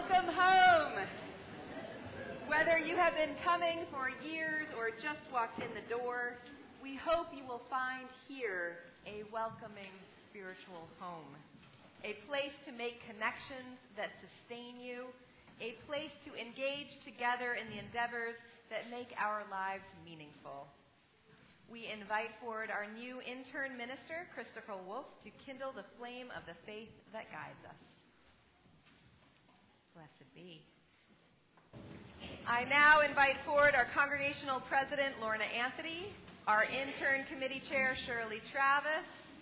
Welcome home. Whether you have been coming for years or just walked in the door, we hope you will find here a welcoming spiritual home, a place to make connections that sustain you, a place to engage together in the endeavors that make our lives meaningful. We invite forward our new intern minister, Christopher Wolf, to kindle the flame of the faith that guides us. Blessed be. I now invite forward our congregational president, Lorna Anthony, our intern committee chair, Shirley Travis,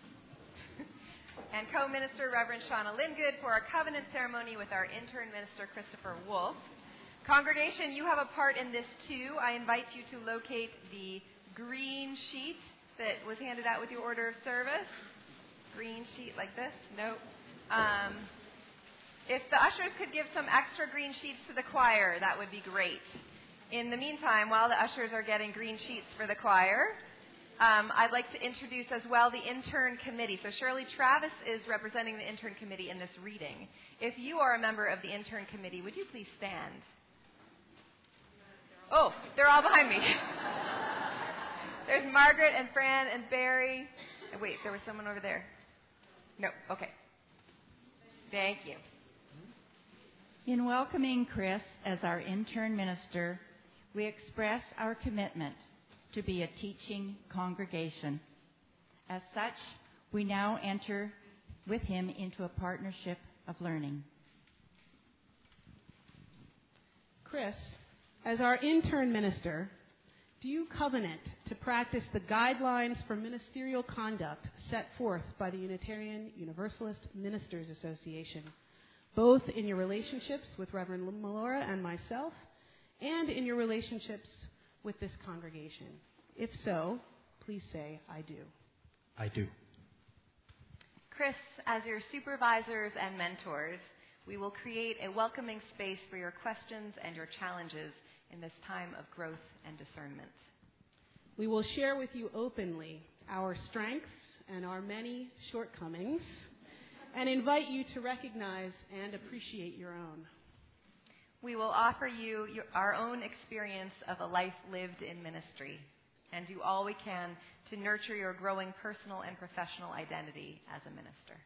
and co-minister, Reverend Shauna Lingood, for our covenant ceremony with our intern minister, Christopher Wolf. Congregation, you have a part in this too. I invite you to locate the green sheet that was handed out with your order of service. Green sheet like this? No. If the ushers could give some extra green sheets to the choir, that would be great. In the meantime, while the ushers are getting green sheets for the choir, I'd like to introduce as well the intern committee. So Shirley Travis is representing the intern committee in this reading. If you are a member of the intern committee, would you please stand? Oh, they're all behind me. There's Margaret and Fran and Barry. Wait, there was someone over there. No, okay. Thank you. In welcoming Chris as our intern minister, we express our commitment to be a teaching congregation. As such, we now enter with him into a partnership of learning. Chris, as our intern minister, do you covenant to practice the guidelines for ministerial conduct set forth by the Unitarian Universalist Ministers Association, both in your relationships with Reverend Melora and myself, and in your relationships with this congregation? If so, please say, I do. I do. Chris, as your supervisors and mentors, we will create a welcoming space for your questions and your challenges in this time of growth and discernment. We will share with you openly our strengths and our many shortcomings, and invite you to recognize and appreciate your own. We will offer you our own experience of a life lived in ministry, and do all we can to nurture your growing personal and professional identity as a minister.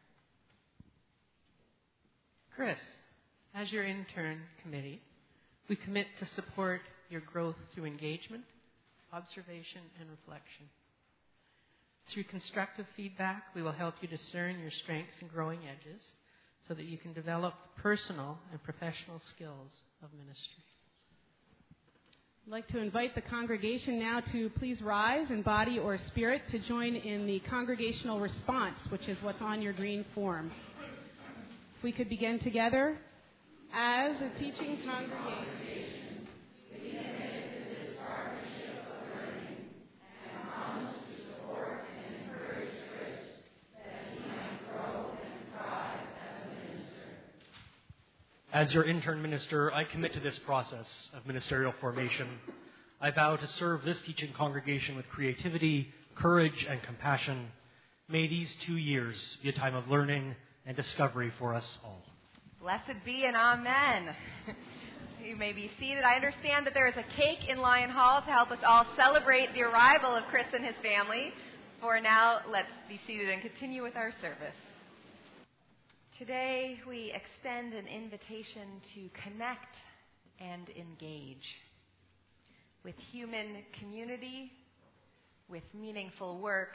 Chris, as your intern committee, we commit to support your growth through engagement, observation, and reflection. Through constructive feedback, we will help you discern your strengths and growing edges so that you can develop the personal and professional skills of ministry. I'd like to invite the congregation now to please rise in body or spirit to join in the congregational response, which is what's on your green form. If we could begin together. As a teaching congregation, we commit to this partnership of learning and promise to support and encourage Chris that he might grow and thrive as a minister. As your intern minister, I commit to this process of ministerial formation. I vow to serve this teaching congregation with creativity, courage, and compassion. May these 2 years be a time of learning and discovery for us all. Blessed be and amen. You may be seated. I understand that there is a cake in Lyon Hall to help us all celebrate the arrival of Chris and his family. For now, let's be seated and continue with our service. Today, we extend an invitation to connect and engage with human community, with meaningful work,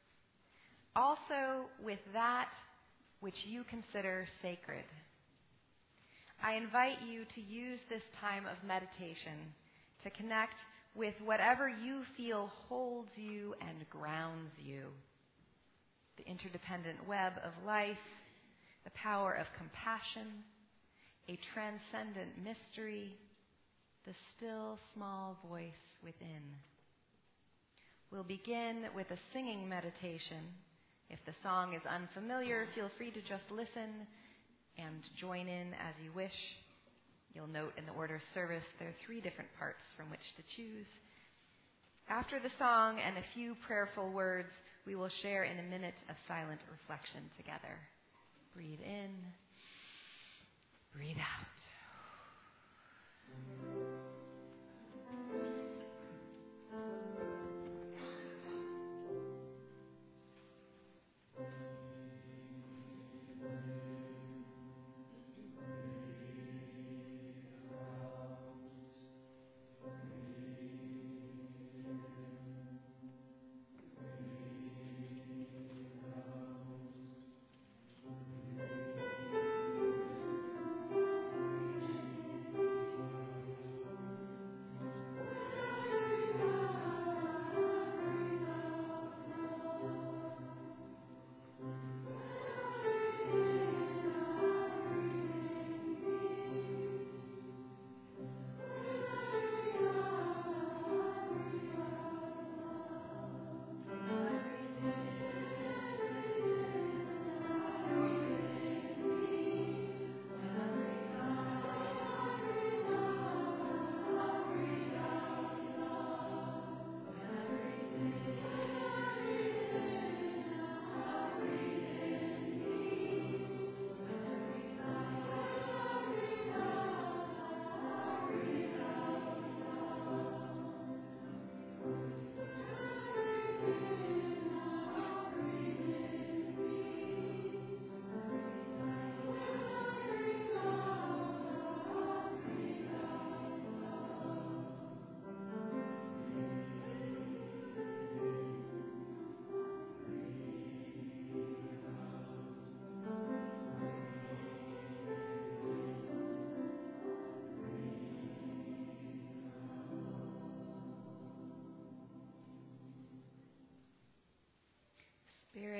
also with that which you consider sacred. I invite you to use this time of meditation to connect with whatever you feel holds you and grounds you. The interdependent web of life, the power of compassion, a transcendent mystery, the still small voice within. We'll begin with a singing meditation. If the song is unfamiliar, feel free to just listen and join in as you wish. You'll note in the order of service there are 3 different parts from which to choose. After the song and a few prayerful words, we will share in a minute of silent reflection together. Breathe in, breathe out.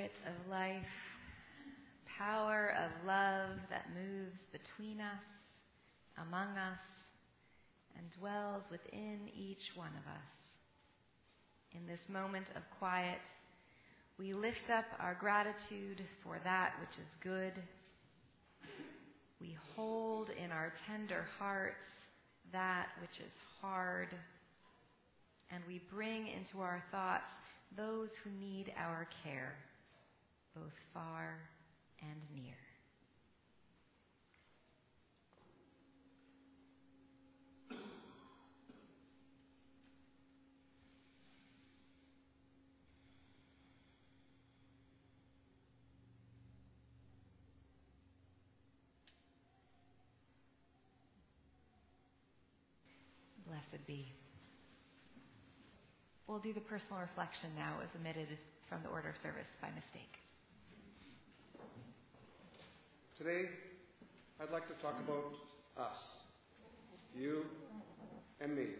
Spirit of life, power of love that moves between us, among us, and dwells within each one of us. In this moment of quiet, we lift up our gratitude for that which is good. We hold in our tender hearts that which is hard, and we bring into our thoughts those who need our care, both far and near. Blessed be. We'll do the personal reflection now as omitted from the order of service by mistake. Today, I'd like to talk about us, you and me.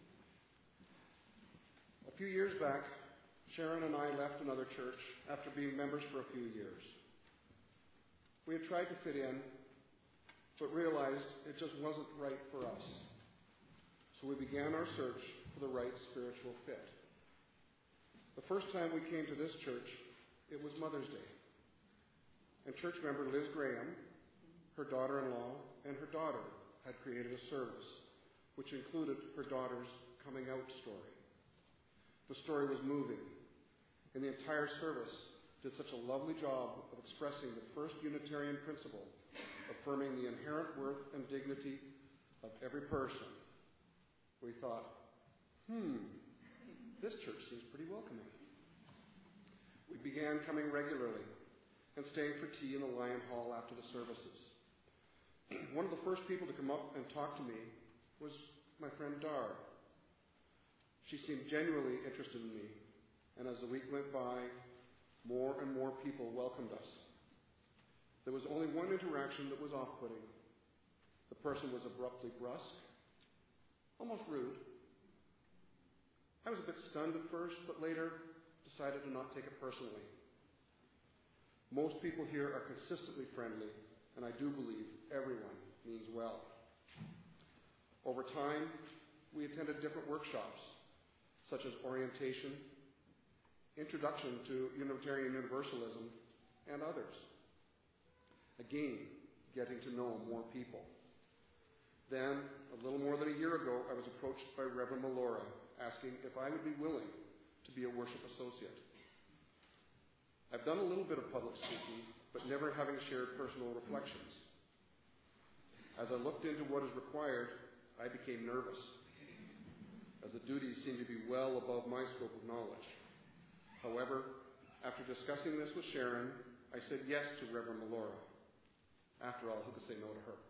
A few years back, Sharon and I left another church after being members for a few years. We had tried to fit in, but realized it just wasn't right for us. So we began our search for the right spiritual fit. The first time we came to this church, it was Mother's Day. And church member Liz Graham, her daughter-in-law, and her daughter had created a service, which included her daughter's coming out story. The story was moving, and the entire service did such a lovely job of expressing the first Unitarian principle, affirming the inherent worth and dignity of every person. We thought, this church seems pretty welcoming. We began coming regularly and staying for tea in the Lion Hall after the services. One of the first people to come up and talk to me was my friend Dar. She seemed genuinely interested in me, and as the week went by, more and more people welcomed us. There was only one interaction that was off-putting. The person was abruptly brusque, almost rude. I was a bit stunned at first, but later decided to not take it personally. Most people here are consistently friendly, and I do believe everyone means well. Over time, we attended different workshops, such as orientation, introduction to Unitarian Universalism, and others. Again, getting to know more people. Then, a little more than a year ago, I was approached by Reverend Melora, asking if I would be willing to be a worship associate. I've done a little bit of public speaking, but never having shared personal reflections. As I looked into what is required, I became nervous, as the duties seemed to be well above my scope of knowledge. However, after discussing this with Sharon, I said yes to Reverend Melora. After all, who could say no to her?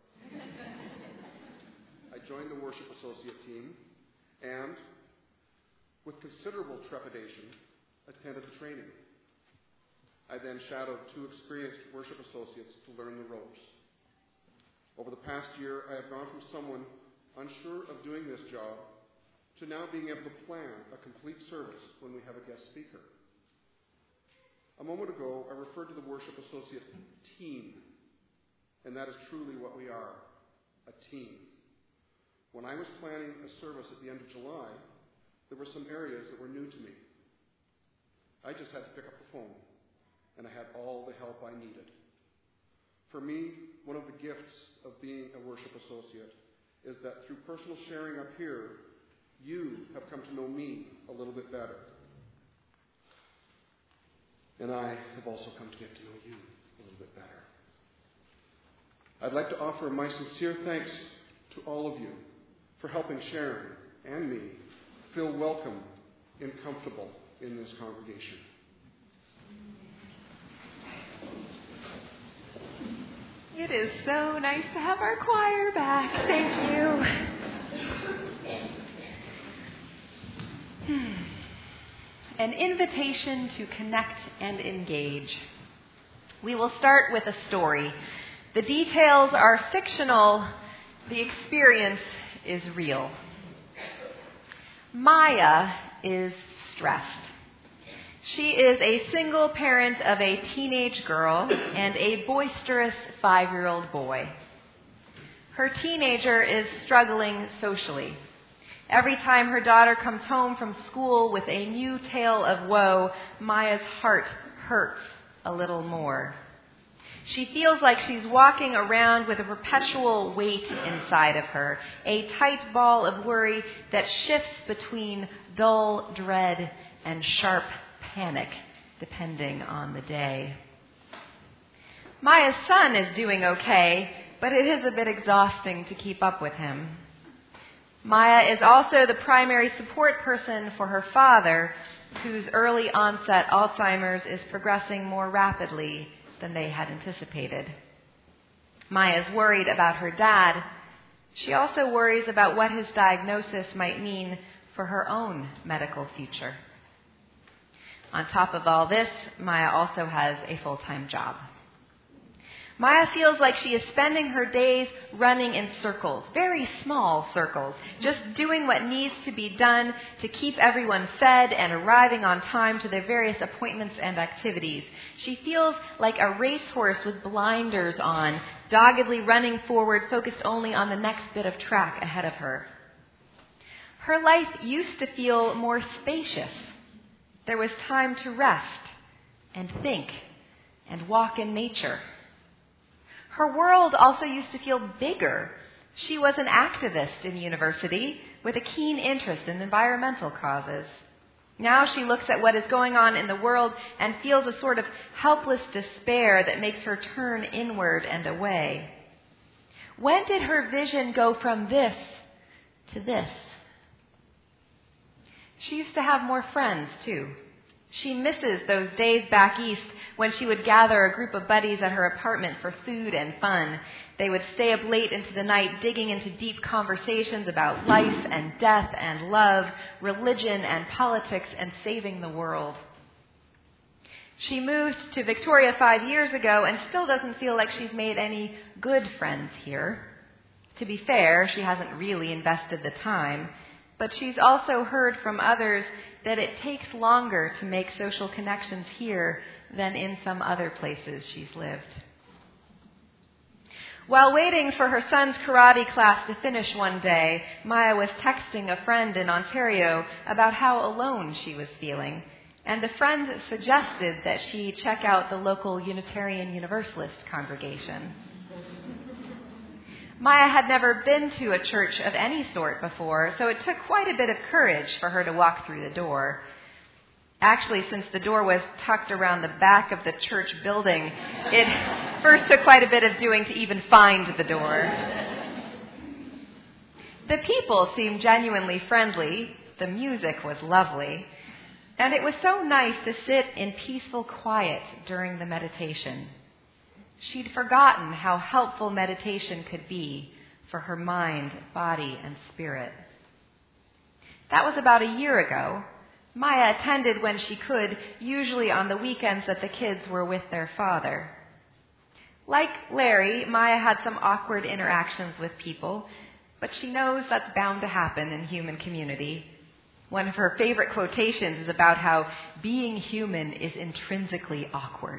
I joined the worship associate team and, with considerable trepidation, attended the training. I then shadowed 2 experienced worship associates to learn the ropes. Over the past year, I have gone from someone unsure of doing this job to now being able to plan a complete service when we have a guest speaker. A moment ago, I referred to the worship associate team, and that is truly what we are, a team. When I was planning a service at the end of July, there were some areas that were new to me. I just had to pick up the phone, and I had all the help I needed. For me, one of the gifts of being a worship associate is that through personal sharing up here, you have come to know me a little bit better. And I have also come to get to know you a little bit better. I'd like to offer my sincere thanks to all of you for helping Sharon and me feel welcome and comfortable in this congregation. It is so nice to have our choir back. Thank you. An invitation to connect and engage. We will start with a story. The details are fictional. The experience is real. Maya is stressed. She is a single parent of a teenage girl and a boisterous 5-year-old boy. Her teenager is struggling socially. Every time her daughter comes home from school with a new tale of woe, Maya's heart hurts a little more. She feels like she's walking around with a perpetual weight inside of her, a tight ball of worry that shifts between dull dread and sharp panic, depending on the day. Maya's son is doing okay, but it is a bit exhausting to keep up with him. Maya is also the primary support person for her father, whose early onset Alzheimer's is progressing more rapidly than they had anticipated. Maya is worried about her dad. She also worries about what his diagnosis might mean for her own medical future. On top of all this, Maya also has a full-time job. Maya feels like she is spending her days running in circles, very small circles, just doing what needs to be done to keep everyone fed and arriving on time to their various appointments and activities. She feels like a racehorse with blinders on, doggedly running forward, focused only on the next bit of track ahead of her. Her life used to feel more spacious. There was time to rest and think and walk in nature. Her world also used to feel bigger. She was an activist in university with a keen interest in environmental causes. Now she looks at what is going on in the world and feels a sort of helpless despair that makes her turn inward and away. When did her vision go from this to this? She used to have more friends, too. She misses those days back east when she would gather a group of buddies at her apartment for food and fun. They would stay up late into the night digging into deep conversations about life and death and love, religion and politics, and saving the world. She moved to Victoria 5 years ago and still doesn't feel like she's made any good friends here. To be fair, she hasn't really invested the time, but she's also heard from others that it takes longer to make social connections here than in some other places she's lived. While waiting for her son's karate class to finish one day, Maya was texting a friend in Ontario about how alone she was feeling, and the friend suggested that she check out the local Unitarian Universalist congregation. Maya had never been to a church of any sort before, so it took quite a bit of courage for her to walk through the door. Actually, since the door was tucked around the back of the church building, it first took quite a bit of doing to even find the door. The people seemed genuinely friendly, the music was lovely, and it was so nice to sit in peaceful quiet during the meditation. She'd forgotten how helpful meditation could be for her mind, body, and spirit. That was about a year ago. Maya attended when she could, usually on the weekends that the kids were with their father. Like Larry, Maya had some awkward interactions with people, but she knows that's bound to happen in human community. One of her favorite quotations is about how being human is intrinsically awkward.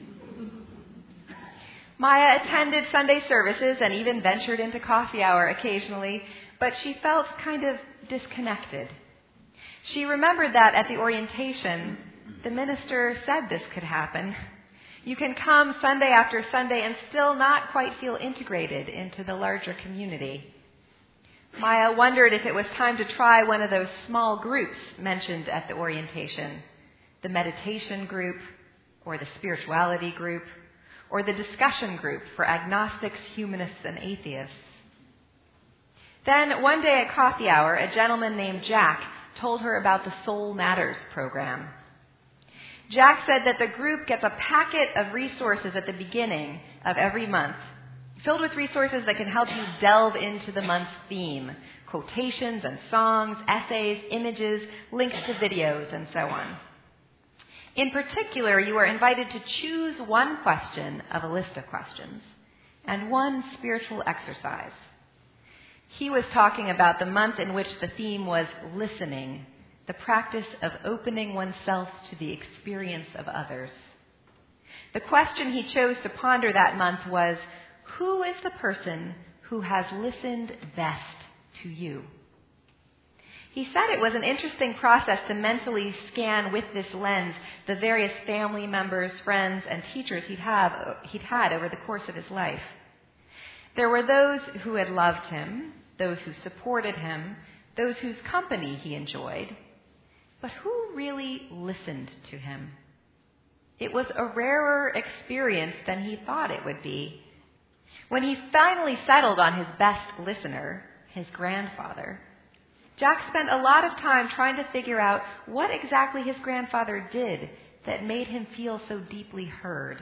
Maya attended Sunday services and even ventured into coffee hour occasionally, but she felt kind of disconnected. She remembered that at the orientation, the minister said this could happen. You can come Sunday after Sunday and still not quite feel integrated into the larger community. Maya wondered if it was time to try one of those small groups mentioned at the orientation, the meditation group, or the spirituality group, or the discussion group for agnostics, humanists, and atheists. Then one day at coffee hour, a gentleman named Jack told her about the Soul Matters program. Jack said that the group gets a packet of resources at the beginning of every month, filled with resources that can help you delve into the month's theme, quotations and songs, essays, images, links to videos, and so on. In particular, you are invited to choose one question of a list of questions and one spiritual exercise. He was talking about the month in which the theme was listening, the practice of opening oneself to the experience of others. The question he chose to ponder that month was, who is the person who has listened best to you? He said it was an interesting process to mentally scan with this lens the various family members, friends, and teachers he'd had over the course of his life. There were those who had loved him, those who supported him, those whose company he enjoyed. But who really listened to him? It was a rarer experience than he thought it would be. When he finally settled on his best listener, his grandfather, Jack spent a lot of time trying to figure out what exactly his grandfather did that made him feel so deeply heard.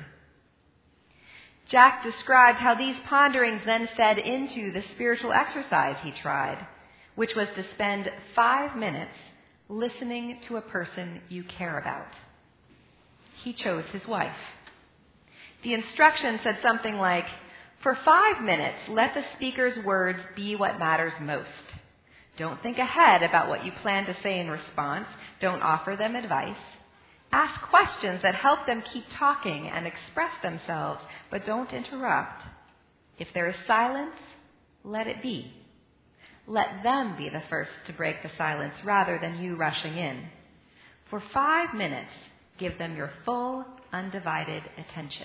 Jack described how these ponderings then fed into the spiritual exercise he tried, which was to spend 5 minutes listening to a person you care about. He chose his wife. The instruction said something like, for 5 minutes, let the speaker's words be what matters most. Don't think ahead about what you plan to say in response. Don't offer them advice. Ask questions that help them keep talking and express themselves, but don't interrupt. If there is silence, let it be. Let them be the first to break the silence rather than you rushing in. For 5 minutes, give them your full, undivided attention.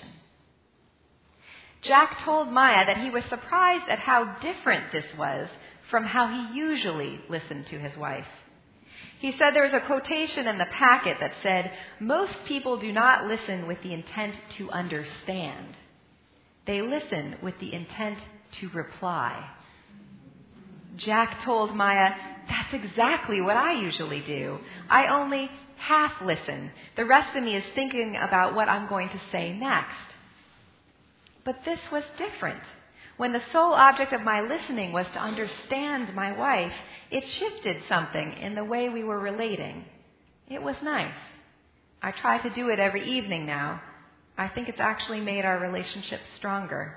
Jack told Maya that he was surprised at how different this was from how he usually listened to his wife. He said there was a quotation in the packet that said, most people do not listen with the intent to understand. They listen with the intent to reply. Jack told Maya, that's exactly what I usually do. I only half listen. The rest of me is thinking about what I'm going to say next. But this was different. When the sole object of my listening was to understand my wife, it shifted something in the way we were relating. It was nice. I try to do it every evening now. I think it's actually made our relationship stronger.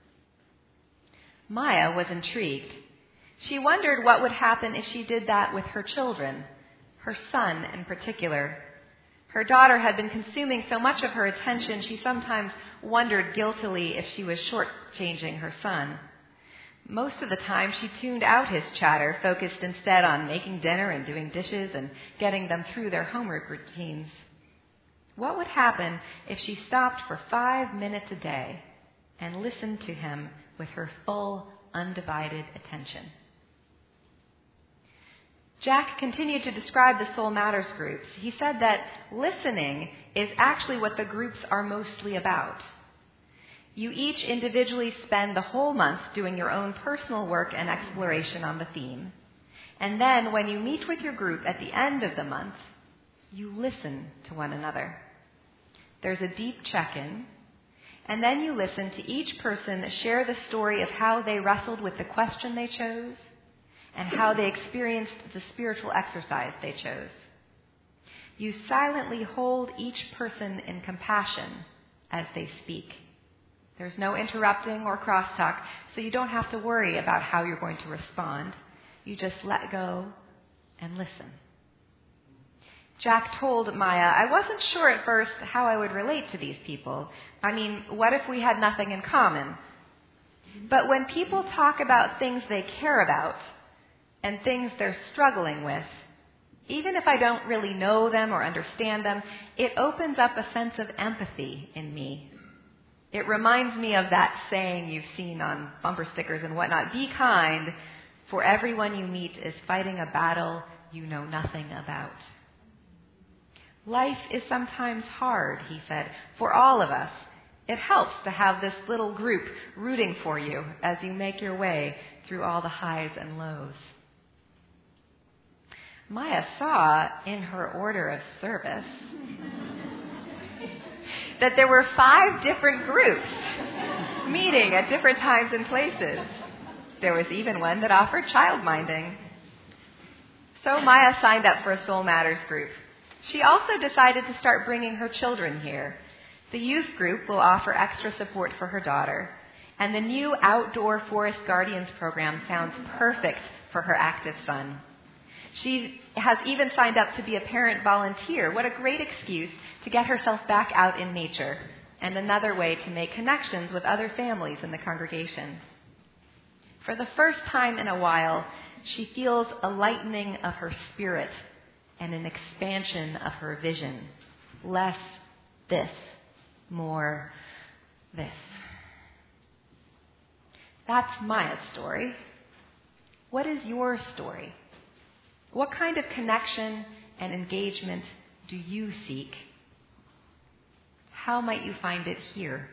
Maya was intrigued. She wondered what would happen if she did that with her children, her son in particular. Her daughter had been consuming so much of her attention, she sometimes wondered guiltily if she was shortchanging her son. Most of the time, she tuned out his chatter, focused instead on making dinner and doing dishes and getting them through their homework routines. What would happen if she stopped for 5 minutes a day and listened to him with her full, undivided attention? Jack continued to describe the Soul Matters groups. He said that listening is actually what the groups are mostly about. You each individually spend the whole month doing your own personal work and exploration on the theme. And then when you meet with your group at the end of the month, you listen to one another. There's a deep check-in, and then you listen to each person share the story of how they wrestled with the question they chose and how they experienced the spiritual exercise they chose. You silently hold each person in compassion as they speak. There's no interrupting or crosstalk, so you don't have to worry about how you're going to respond. You just let go and listen. Jack told Maya, I wasn't sure at first how I would relate to these people. I mean, what if we had nothing in common? But when people talk about things they care about and things they're struggling with, even if I don't really know them or understand them, it opens up a sense of empathy in me. It reminds me of that saying you've seen on bumper stickers and whatnot, be kind, for everyone you meet is fighting a battle you know nothing about. Life is sometimes hard, he said, for all of us. It helps to have this little group rooting for you as you make your way through all the highs and lows. Maya saw in her order of service that there were 5 different groups meeting at different times and places. There was even one that offered childminding. So Maya signed up for a Soul Matters group. She also decided to start bringing her children here. The youth group will offer extra support for her daughter, and the new Outdoor Forest Guardians program sounds perfect for her active son. She has even signed up to be a parent volunteer. What a great excuse to get herself back out in nature, and another way to make connections with other families in the congregation. For the first time in a while, she feels a lightening of her spirit and an expansion of her vision. Less this, more this. That's Maya's story. What is your story? What kind of connection and engagement do you seek? How might you find it here?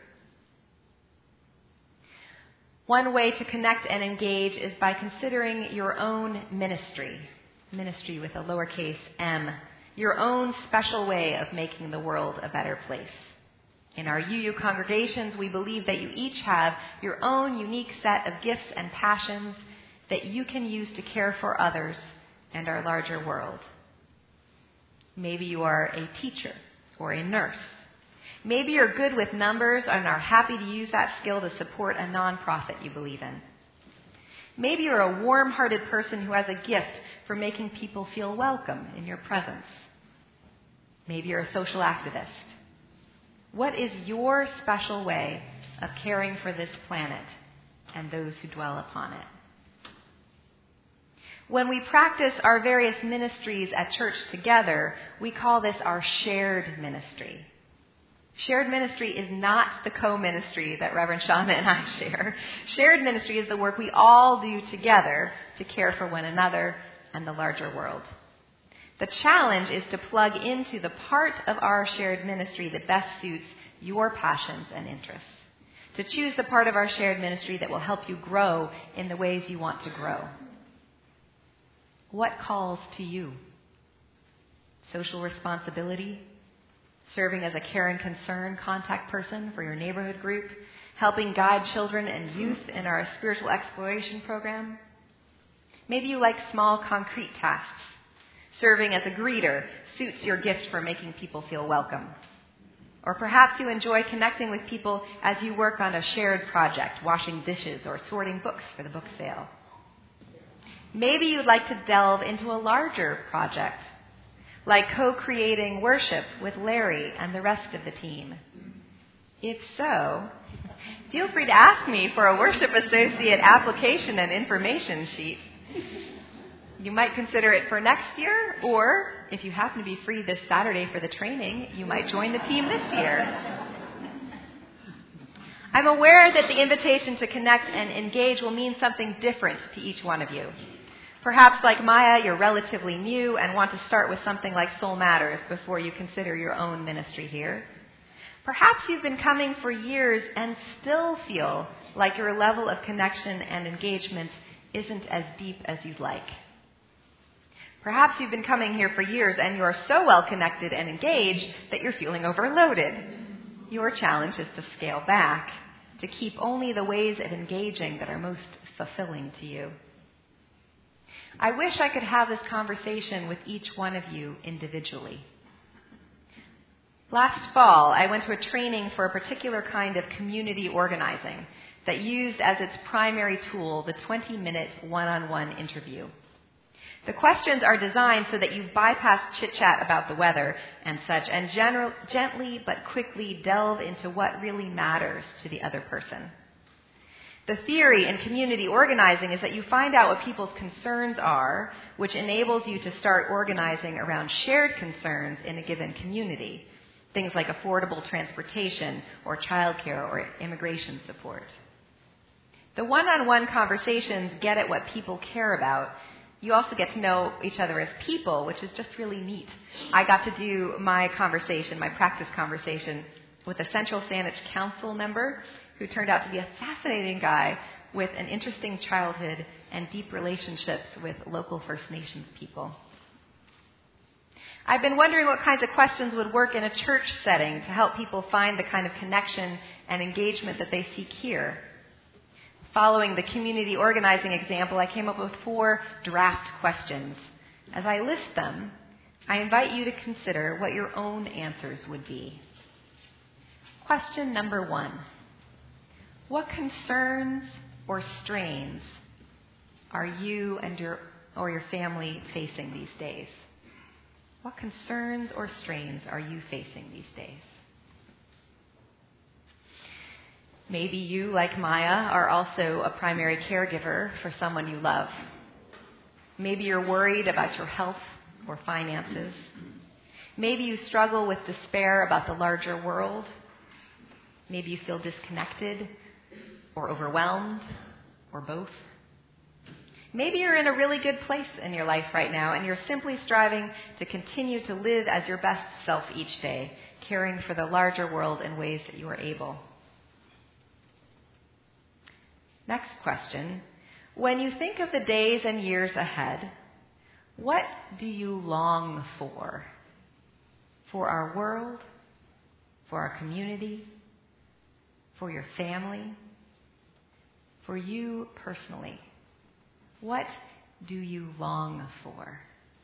One way to connect and engage is by considering your own ministry with a lowercase m, your own special way of making the world a better place. In our UU congregations, we believe that you each have your own unique set of gifts and passions that you can use to care for others and our larger world. Maybe you are a teacher or a nurse. Maybe you're good with numbers and are happy to use that skill to support a nonprofit you believe in. Maybe you're a warm-hearted person who has a gift for making people feel welcome in your presence. Maybe you're a social activist. What is your special way of caring for this planet and those who dwell upon it? When we practice our various ministries at church together, we call this our shared ministry. Shared ministry is not the co-ministry that Reverend Shauna and I share. Shared ministry is the work we all do together to care for one another and the larger world. The challenge is to plug into the part of our shared ministry that best suits your passions and interests. To choose the part of our shared ministry that will help you grow in the ways you want to grow. What calls to you? Social responsibility? Serving as a care and concern contact person for your neighborhood group? Helping guide children and youth in our spiritual exploration program? Maybe you like small, concrete tasks. Serving as a greeter suits your gift for making people feel welcome. Or perhaps you enjoy connecting with people as you work on a shared project, washing dishes or sorting books for the book sale. Maybe you'd like to delve into a larger project, like co-creating worship with Larry and the rest of the team. If so, feel free to ask me for a worship associate application and information sheet. You might consider it for next year, or if you happen to be free this Saturday for the training, you might join the team this year. I'm aware that the invitation to connect and engage will mean something different to each one of you. Perhaps, like Maya, you're relatively new and want to start with something like Soul Matters before you consider your own ministry here. Perhaps you've been coming for years and still feel like your level of connection and engagement isn't as deep as you'd like. Perhaps you've been coming here for years and you're so well connected and engaged that you're feeling overloaded. Your challenge is to scale back, to keep only the ways of engaging that are most fulfilling to you. I wish I could have this conversation with each one of you individually. Last fall, I went to a training for a particular kind of community organizing that used as its primary tool the 20-minute one-on-one interview. The questions are designed so that you bypass chit-chat about the weather and such and gently but quickly delve into what really matters to the other person. The theory in community organizing is that you find out what people's concerns are, which enables you to start organizing around shared concerns in a given community. Things like affordable transportation or childcare or immigration support. The one-on-one conversations get at what people care about. You also get to know each other as people, which is just really neat. I got to do my practice conversation, with a Central Saanich Council member who turned out to be a fascinating guy with an interesting childhood and deep relationships with local First Nations people. I've been wondering what kinds of questions would work in a church setting to help people find the kind of connection and engagement that they seek here. Following the community organizing example, I came up with 4 draft questions. As I list them, I invite you to consider what your own answers would be. Question number 1. What concerns or strains are you and your or your family facing these days? What concerns or strains are you facing these days? Maybe you, like Maya, are also a primary caregiver for someone you love. Maybe you're worried about your health or finances. Maybe you struggle with despair about the larger world. Maybe you feel disconnected or overwhelmed or both. Maybe you're in a really good place in your life right now and you're simply striving to continue to live as your best self each day, caring for the larger world in ways that you are able. Next question. When you think of the days and years ahead, what do you long for? For our world? For our community? For your family? For you personally? What do you long for?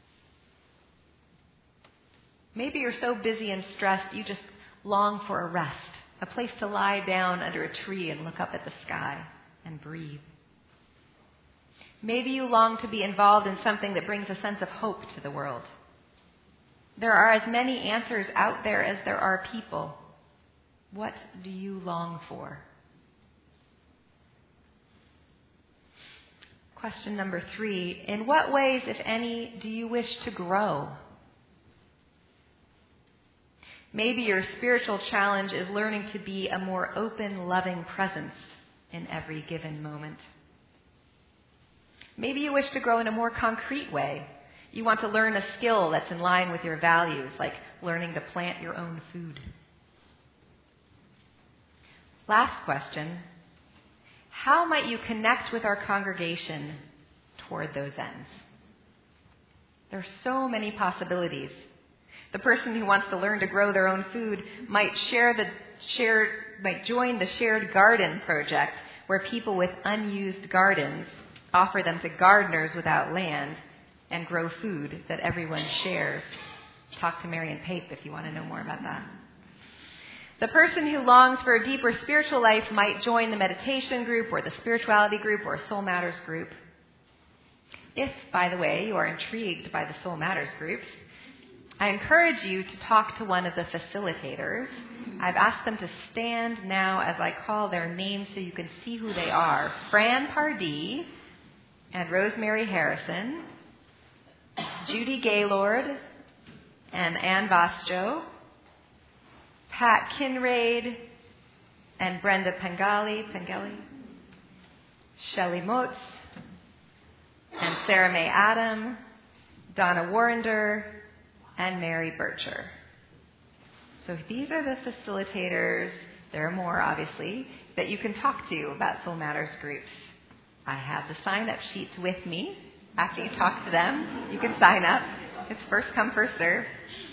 Maybe you're so busy and stressed you just long for a rest, a place to lie down under a tree and look up at the sky and breathe. Maybe you long to be involved in something that brings a sense of hope to the world. There are as many answers out there as there are people. What do you long for? Question number 3. In what ways, if any, do you wish to grow? Maybe your spiritual challenge is learning to be a more open, loving presence in every given moment. Maybe you wish to grow in a more concrete way. You want to learn a skill that's in line with your values, like learning to plant your own food. Last question. How might you connect with our congregation toward those ends? There are so many possibilities. The person who wants to learn to grow their own food might join the Shared Garden project, where people with unused gardens offer them to gardeners without land and grow food that everyone shares. Talk to Marion Pape if you want to know more about that. The person who longs for a deeper spiritual life might join the meditation group or the spirituality group or a Soul Matters group. If, by the way, you are intrigued by the Soul Matters groups, I encourage you to talk to one of the facilitators. I've asked them to stand now as I call their names so you can see who they are. Fran Pardee and Rosemary Harrison, Judy Gaylord and Ann Vasjo, Pat Kinraid and Brenda Pengali, Shelley Motz and Sarah Mae Adam, Donna Warrender, and Mary Bircher. So these are the facilitators, there are more obviously, that you can talk to about Soul Matters groups. I have the sign-up sheets with me. After you talk to them, you can sign up. It's first come, first serve.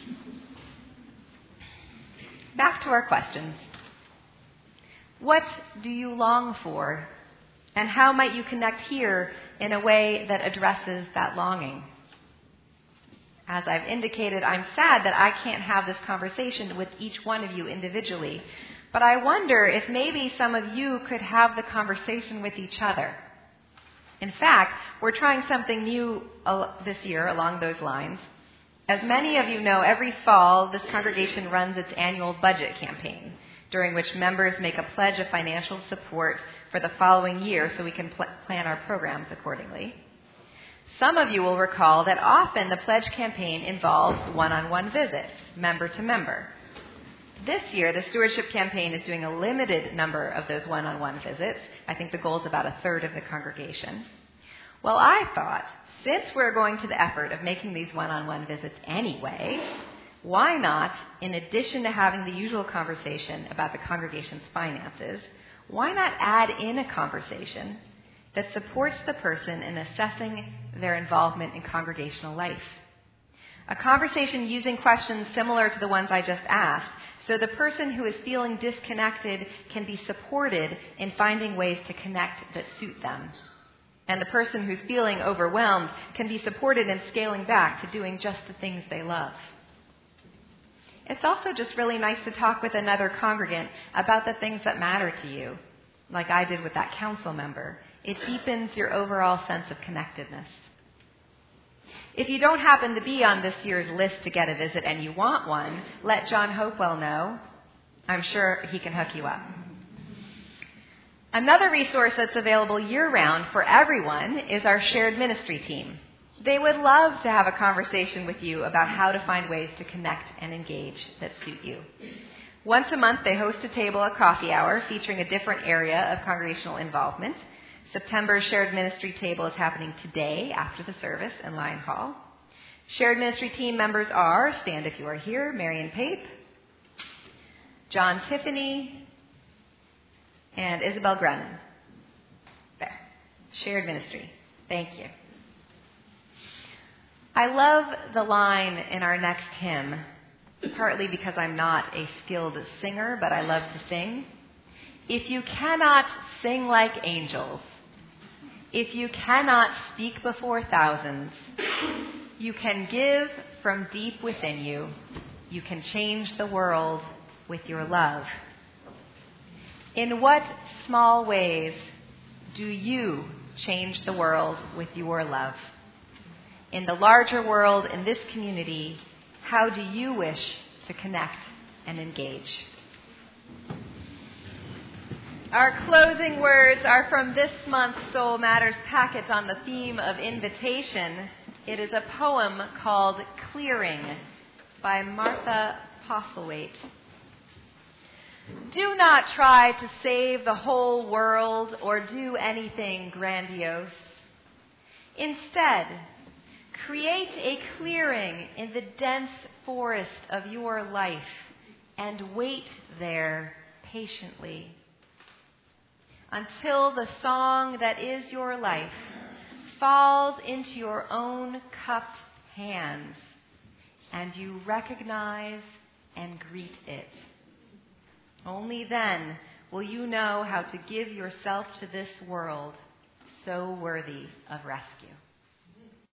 Back to our questions. What do you long for? And how might you connect here in a way that addresses that longing? As I've indicated, I'm sad that I can't have this conversation with each one of you individually. But I wonder if maybe some of you could have the conversation with each other. In fact, we're trying something new this year along those lines. As many of you know, every fall, this congregation runs its annual budget campaign, during which members make a pledge of financial support for the following year so we can plan our programs accordingly. Some of you will recall that often the pledge campaign involves one-on-one visits, member to member. This year, the stewardship campaign is doing a limited number of those one-on-one visits. I think the goal is about a third of the congregation. Well, I thought, since we're going to the effort of making these one-on-one visits anyway, why not, in addition to having the usual conversation about the congregation's finances, why not add in a conversation that supports the person in assessing their involvement in congregational life? A conversation using questions similar to the ones I just asked, so the person who is feeling disconnected can be supported in finding ways to connect that suit them. And the person who's feeling overwhelmed can be supported in scaling back to doing just the things they love. It's also just really nice to talk with another congregant about the things that matter to you, like I did with that council member. It deepens your overall sense of connectedness. If you don't happen to be on this year's list to get a visit and you want one, let John Hopewell know. I'm sure he can hook you up. Another resource that's available year-round for everyone is our shared ministry team. They would love to have a conversation with you about how to find ways to connect and engage that suit you. Once a month, they host a table at coffee hour featuring a different area of congregational involvement. September's shared ministry table is happening today after the service in Lion Hall. Shared ministry team members are, stand if you are here, Marion Pape, John Tiffany, and Isabel Grennan. There. Shared ministry. Thank you. I love the line in our next hymn, partly because I'm not a skilled singer, but I love to sing. If you cannot sing like angels, if you cannot speak before thousands, you can give from deep within you. You can change the world with your love. In what small ways do you change the world with your love? In the larger world, in this community, how do you wish to connect and engage? Our closing words are from this month's Soul Matters packet on the theme of invitation. It is a poem called Clearing by Martha Postlethwaite. Do not try to save the whole world or do anything grandiose. Instead, create a clearing in the dense forest of your life and wait there patiently until the song that is your life falls into your own cupped hands and you recognize and greet it. Only then will you know how to give yourself to this world so worthy of rescue.